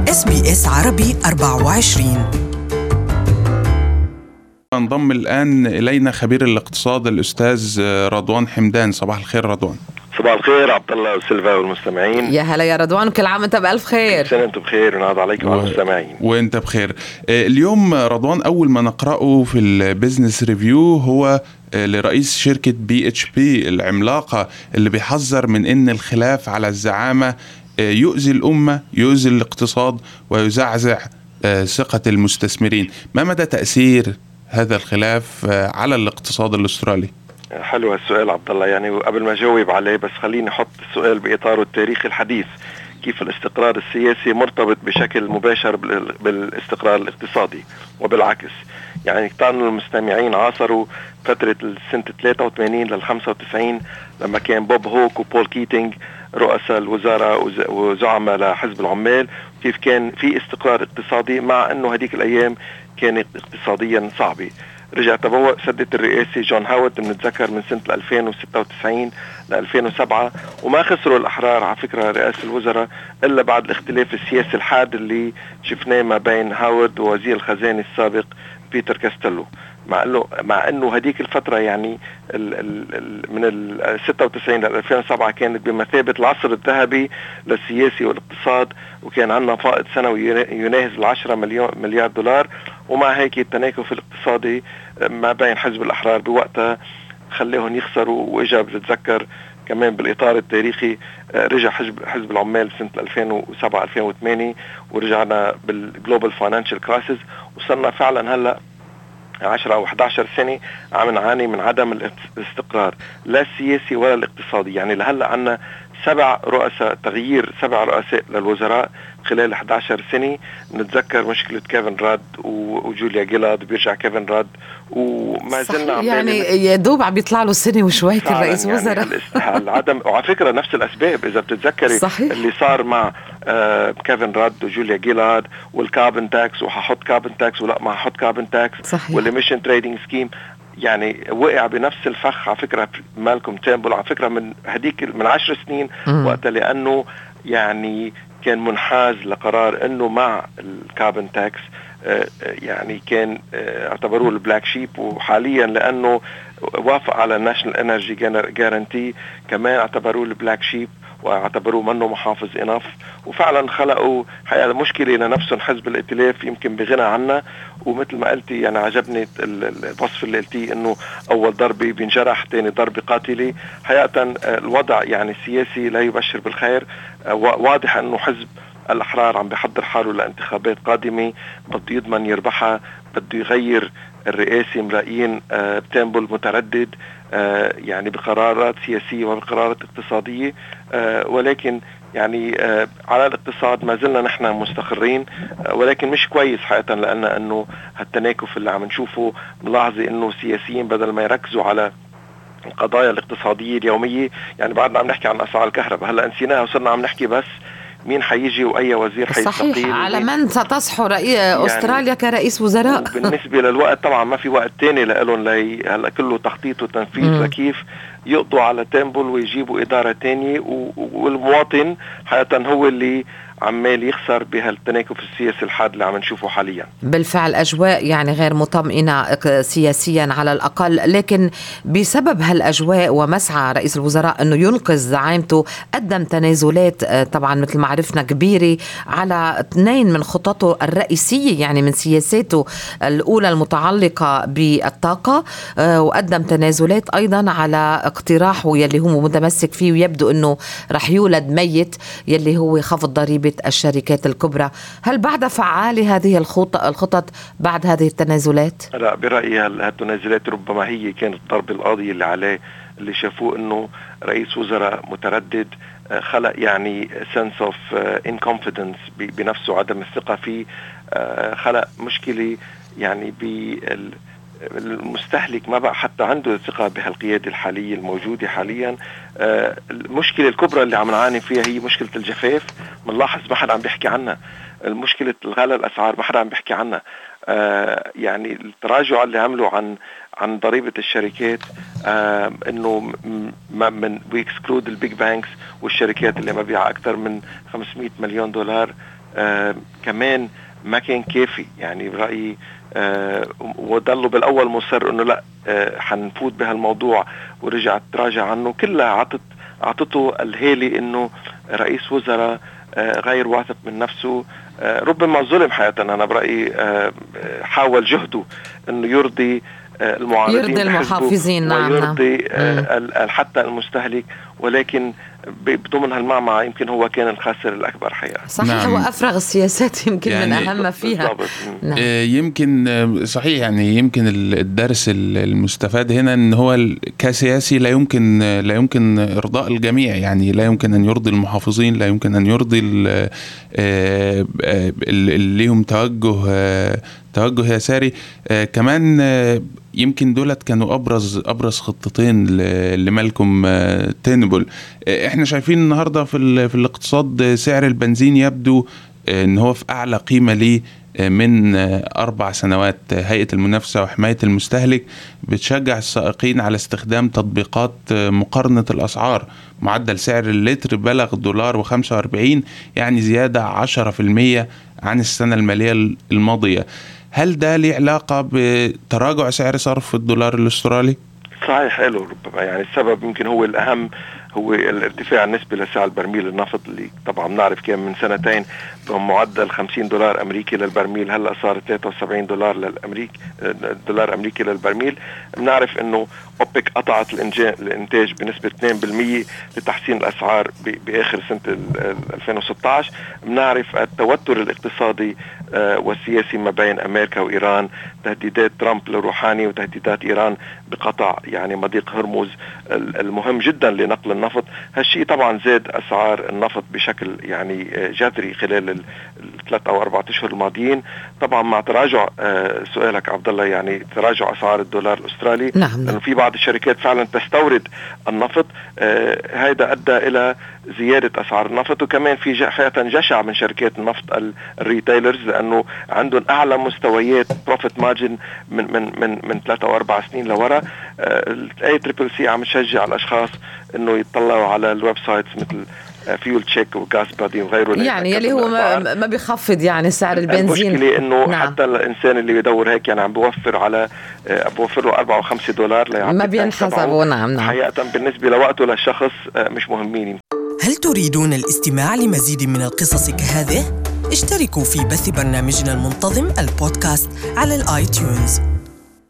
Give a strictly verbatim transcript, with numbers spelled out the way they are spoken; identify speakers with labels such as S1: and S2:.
S1: إس بي إس عربي أربعة وعشرين.
S2: انضم الآن إلينا خبير الاقتصاد الأستاذ رضوان حمدان. صباح الخير رضوان.
S3: صباح الخير عبد الله وسيلفا والمستمعين.
S4: يا هلا يا رضوان، كل عام وانت بألف خير.
S3: كل سنة وانتم بخير ونعاد عليكم
S2: و...
S3: وعلى المستمعين.
S2: وانت بخير. اليوم رضوان أول ما نقرأه في البيزنس ريفيو هو لرئيس شركة بي اتش بي العملاقة اللي بيحذر من إن الخلاف على الزعامة يؤذي الأمة، يؤذي الاقتصاد، ويزعزع ثقة المستثمرين. ما مدى تأثير هذا الخلاف على الاقتصاد الأسترالي؟
S3: حلو هالسؤال عبد الله، يعني قبل ما أجاوب عليه بس خليني أحط السؤال بإطاره التاريخي الحديث. كيف الاستقرار السياسي مرتبط بشكل مباشر بالاستقرار الاقتصادي وبالعكس. يعني كتار من المستمعين عاصروا فترة سنة ثلاثة وثمانين لل خمسة وتسعين لما كان بوب هوك وبول كيتينغ رؤساء الوزراء وزعماء لحزب العمال، كيف كان في استقرار اقتصادي مع أنه هذيك الأيام كانت اقتصاديا صعبة. رجع تبوأ سدة الرئاسي جون هاورد بنتذكر من سنة ألفين وستة وتسعين ل ألفين وسبعة، وما خسروا الأحرار على فكرة رئاسة الوزراء إلا بعد الاختلاف السياسي الحاد اللي شفناه ما بين هاورد ووزير الخزانة السابق بيتر كاستيلو. مع انه مع انه هذيك الفتره يعني ال ال من ال ستة وتسعين ل ألفين وسبعة كانت بمثابه العصر الذهبي للسياسي والاقتصاد، وكان عندنا فائض سنوي يناهز العشرة مليار دولار، ومع هيك التناكف الاقتصادي ما بين حزب الاحرار بوقتها خليهم يخسروا. واجا بتذكر كمان بالاطار التاريخي رجع حزب حزب العمال سنه ألفين وسبعة ألفين وثمانية، ورجعنا بالجلوبال فاينانشال كرايسيس، وصلنا فعلا هلا عشرة أو إحدى عشرة سنة عم نعاني من عدم الاستقرار لا السياسي ولا الاقتصادي. يعني لهلا عنا سبع رؤساء تغيير سبع رؤساء للوزراء خلال إحدى عشرة سنة. نتذكر مشكلة كيفن راد وجوليا جيلارد، بيرجع كيفن راد وما زلنا عم
S4: يعني يا دوب عم يطلع له سنة وشوي كل رئيس
S3: يعني
S4: وزراء.
S3: العدم وعلى فكرة نفس الأسباب إذا بتتذكري
S4: صحيح.
S3: اللي صار مع آه كيفن راد وجوليا جيلارد والكاربن تاكس، وححط كاربن تاكس ولا ما ححط كاربن تاكس، والإيميشن تريدينج سكيم، يعني وقع بنفس الفخ على فكرة مالكوم تيرنبول على فكرة من هديك من عشر سنين وقتها، لأنه يعني كان منحاز لقرار أنه مع الكاربن تاكس آه يعني كان آه اعتبروه البلاك شيب، وحاليا لأنه وافق على الناشنال انرجي جارانتي كمان اعتبروه البلاك شيب واعتبروه منه محافظ اناف، وفعلا خلقوا حقيقة مشكلة لنفسهم. حزب الائتلاف يمكن بغنى عنها، ومثل ما قلتي يعني عجبني الوصف اللي قلتيه انه اول ضربة بينجرح، ثاني ضربة قاتلة. حقيقة الوضع يعني السياسي لا يبشر بالخير. واضح انه حزب الأحرار عم بيحضر حاله لانتخابات قادمة، بده يضمن يربحها، بده يغير الرئاسي. ملاقين آه تيرنبول متردد آه يعني بقرارات سياسية وبقرارات اقتصادية، آه ولكن يعني آه على الاقتصاد ما زلنا نحن مستقرين، آه ولكن مش كويس حقيقة، لأن أنه هالتناكف اللي عم نشوفه ملاحظة أنه سياسيين بدل ما يركزوا على القضايا الاقتصادية اليومية، يعني بعدنا عم نحكي عن أسعار الكهرباء هلأ نسيناها وصرنا عم نحكي بس مين حيجي وأي وزير حيستقيل.
S4: صحيح، على من ستصحو رئيس يعني أستراليا كرئيس وزراء.
S3: بالنسبة للوقت طبعا ما في وقت تاني لهم، لي هلا كله تخطيط وتنفيذ لكيف يقضوا على تيرنبول ويجيبوا إدارة تانية، والمواطن حقيقة هو اللي عمال يخسر بهالتناكف السياسي الحاد اللي عم نشوفه حاليا.
S4: بالفعل أجواء يعني غير مطمئنة سياسيا على الأقل، لكن بسبب هالأجواء ومسعى رئيس الوزراء أنه ينقذ زعامته قدم تنازلات طبعا مثل ما عرفنا كبيرة على اثنين من خططه الرئيسية، يعني من سياساته الأولى المتعلقة بالطاقة، وقدم تنازلات أيضا على اقتراحه يلي هو متمسك فيه ويبدو أنه رح يولد ميت، يلي هو خفض ضريبة الشركات الكبرى. هل بعد فعالة هذه الخطط الخطط بعد هذه التنازلات؟
S3: لا، برأيي هالتنازلات ربما هي كانت ضرب القاضي اللي عليه، اللي شافوه انه رئيس وزراء متردد خلق يعني sense of inconfidence بنفسه، عدم الثقة فيه، خلق مشكلة يعني بال المستهلك ما بقى حتى عنده ثقة بهالقيادة الحالية الموجودة حاليا. آه المشكلة الكبرى اللي عم نعاني فيها هي مشكلة الجفاف. منلاحظ ما حدا عم بيحكي عنها. المشكلة الغلاء الأسعار ما حدا عم بيحكي عنها. آه يعني التراجع اللي عملوا عن عن ضريبة الشركات، آه انه ما من ويكسكلود البيج بانكس والشركات اللي مبيعها أكثر من خمسمئة مليون دولار. آه كمان ما كان كافي يعني برأيي. آه وضلوا بالأول مصر إنه لا آه حنفوت بهالموضوع ورجع تراجع عنه. كلها عطت عطته الهالي إنه رئيس وزراء آه غير واثق من نفسه. آه ربما ظلم حقيقة. أنا برأيي آه حاول جهده إنه يرضي آه المعارضين،
S4: يرضي المحافظين، نعم،
S3: ويرضي آه حتى المستهلك، ولكن بضمن هالمعمعة يمكن هو كان الخاسر الأكبر حقيقة.
S4: صحيح. نعم. هو أفرغ السياسات يمكن يعني من أهم فيها.
S2: نعم. يمكن صحيح يعني يمكن الدرس المستفاد هنا أن هو كسياسي لا يمكن لا يمكن إرضاء الجميع، يعني لا يمكن أن يرضي المحافظين، لا يمكن أن يرضي اللي لهم توجه توجه يساري. كمان يمكن دولت كانوا أبرز أبرز خطتين لمالكوم تيرنبول. احنا شايفين النهاردة في, في الاقتصاد سعر البنزين يبدو ان هو في اعلى قيمة ليه من اربع سنوات. هيئة المنافسة وحماية المستهلك بتشجع السائقين على استخدام تطبيقات مقارنة الاسعار. معدل سعر اللتر بلغ دولار وخمسة واربعين، يعني زيادة عشرة في المية عن السنة المالية الماضية. هل ده ليه علاقة بتراجع سعر صرف الدولار الاسترالي؟
S3: صحيح له ربما، يعني السبب يمكن هو الأهم هو الارتفاع النسبي لسعر البرميل النفط اللي طبعا بنعرف كان من سنتين بمعدل خمسين دولار أمريكي للبرميل، هلأ صار ثلاثة وسبعين دولار للأمريكي دولار أمريكي للبرميل. بنعرف إنه أوبك قطعت الإنتاج بنسبة اثنين بالمية لتحسين الأسعار بآخر سنة ألفين وستة عشر. بنعرف التوتر الاقتصادي والسياسي ما بين أمريكا وإيران، تهديدات ترامب للروحاني وتهديدات إيران بقطع يعني مضيق هرمز المهم جدا لنقل النفط. هالشيء طبعا زاد أسعار النفط بشكل يعني جذري خلال الثلاث أو أربعة أشهر الماضيين. طبعا مع تراجع سؤالك عبد الله، يعني تراجع أسعار الدولار الأسترالي،
S4: نعم.
S3: لأنه في بعض الشركات فعلا تستورد النفط، هذا أدى إلى زيادة أسعار النفط. وكمان في حقيقة جشع من شركات النفط الريتيلرز، لأنه عندهم أعلى مستويات بروفيت مارجن من من من من ثلاثة أو أربع سنين لورا. اي تريبل سي عم تشجع الأشخاص إنه يطلعوا على الويب سايتس مثل فيول تشيك وغاز بادي وغيره،
S4: يعني يلي هو ما, ما بيخفض يعني سعر البنزين.
S3: المشكلة إنه
S4: نعم.
S3: حتى الإنسان اللي بيدور هيك يعني عم بوفر على بوفر له أربعة وخمسة دولار
S4: ما بينحسبوا. نعم نعم.
S3: حقيقة بالنسبة لوقته للشخص مش مهمين.
S1: هل تريدون الاستماع لمزيد من القصص كهذه؟ اشتركوا في بث برنامجنا المنتظم البودكاست على الآيتونز.